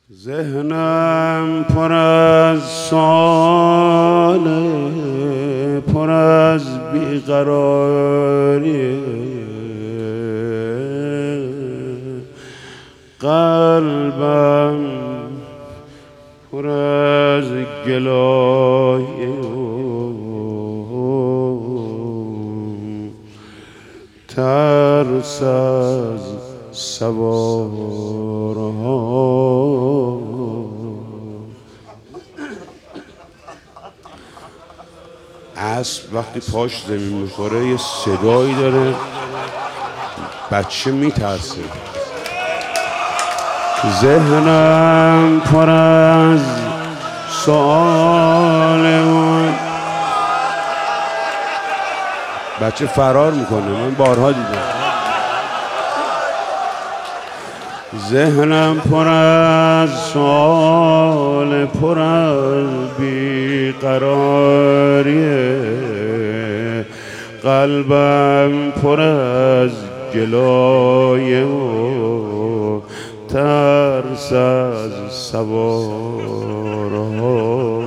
ذهنم پر از سواله، پر از بیقراری، قلبم پر از گلایه ترس از سوارها. اسب وقتی پاش زمین میخوره یه صدایی داره، بچه میترسه. ذهنم پر از سؤاله و بچه فرار میکنه، من بارها دیدم. ذهنم پر از سؤال، پر از بیقراریه، قلبم پر از گلایه و ترس از سوارها.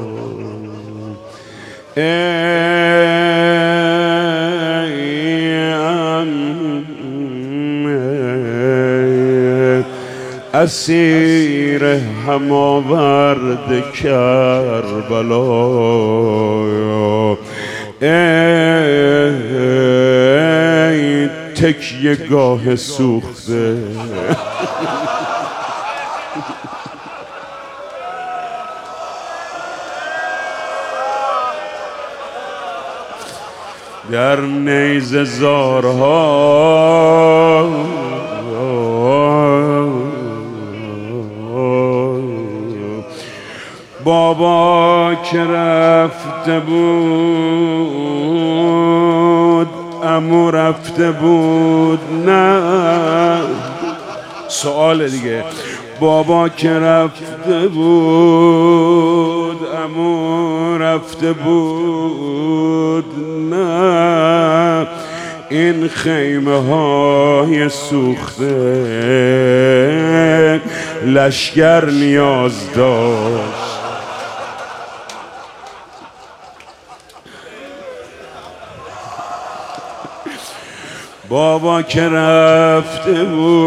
اسیر هماورد کربلا، ای تکیه گاه سوخته، در نیزه زارها بابا که رفته بود، عمو رفته بود، نه سؤال دیگه. بابا که رفته بود، عمو رفته بود، نه این خیمه های سوخته لشگر نیاز داشت. بابا که رفته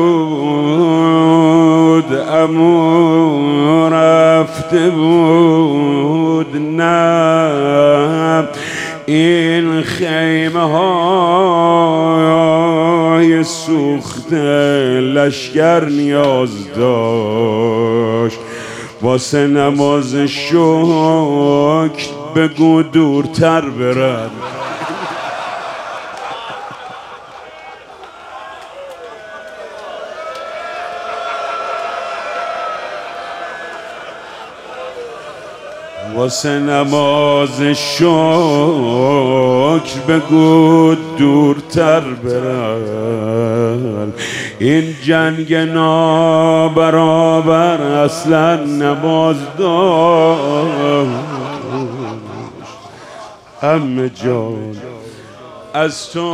بود، عمو رفته بود، نه این خیمه های سوخته لشگر نیاز داشت. واسه نماز شکر بگو دورتر برن. واسه نماز شکر بگو دورتر برن. این جنگ نابرابر اصلا نماز داشت. عمه جان از تو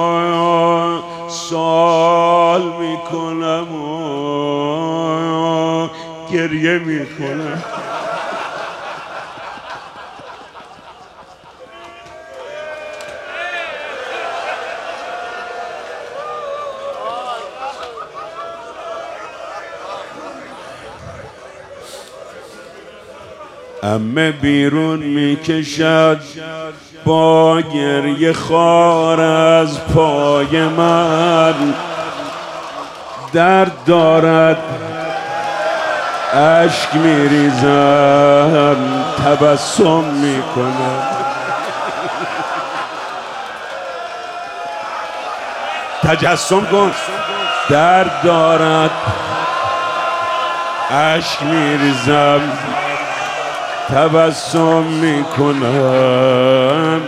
سوال میکنم و گریه میکنم. عمه بیرون میکشد با گریه خار از پای من، درد دارد اشک میریزم تبسم میکنم. تجسم کن. درد دارد اشک میریزم تبسم میکنم.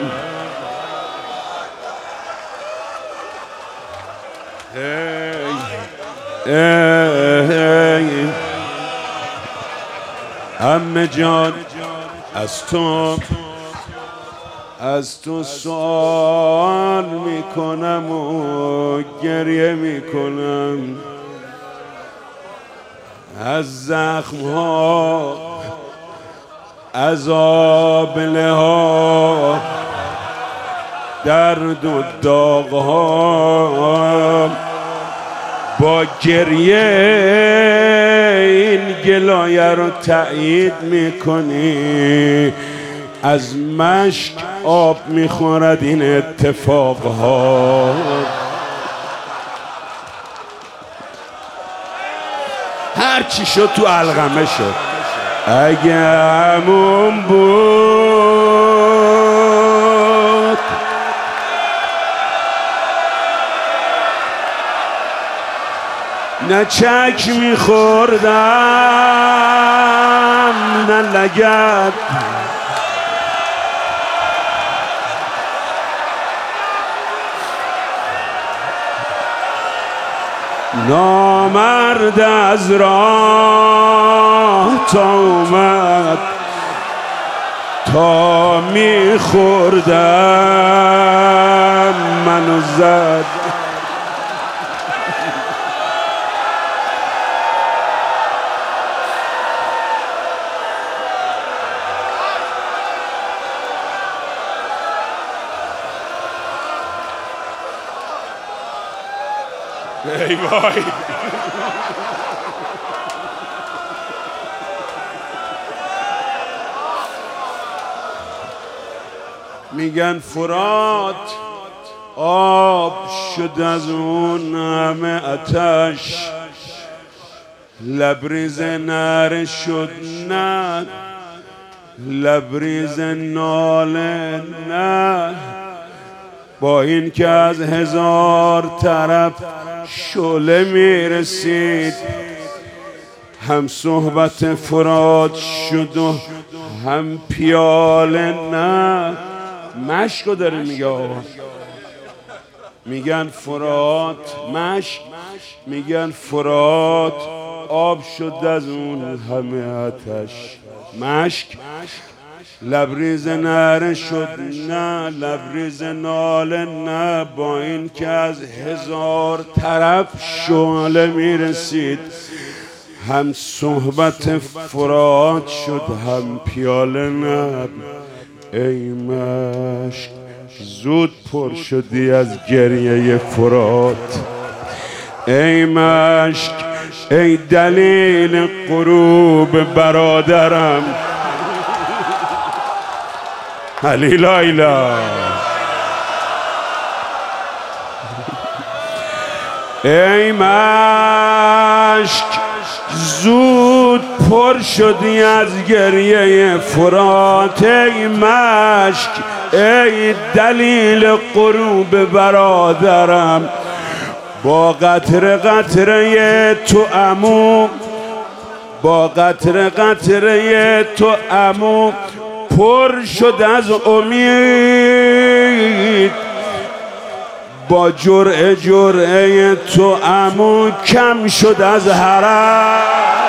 عمه جان از تو سوال میکنم و گریه میکنم. از زخم ها، از آبله ها، درد و داغ ها، با گریه این گلایه رو تایید میکنی. از مشک آب میخورد این اتفاق ها. هر چی شد تو علقمه شد. اگه همون بود نه چک میخوردم نه لگد، نامرد از راه تا اومد تا میخوردم منو زد. ای وای میگن فرات آب شد از اون همه آتش، لبریز نره شد نه لبریز ناله نه. با این که از هزار طرف شعله میرسید، هم صحبت فرات شد و هم پیاله نه. مشکو داره میگه آقا، میگن فرات مشک، میگن فرات آب شد از اون همه آتش، مشک لبریز نره شد نه لبریز ناله نه. با این که از هزار طرف شعله میرسید، هم صحبت فرات شد هم پیاله نه. ای مشک زود پر شدی از گریه فرات، ای مشک ای دلیل غروب برادرم. علی لایلا ای مشک زود پر شدی از گریه فرات، ای مشک ای دلیل غروب برادرم. با قطره قطره تو عمو، با قطره قطره تو عمو پر شد از امید، با جرعه جرعه تو عمو کم شد از حرم.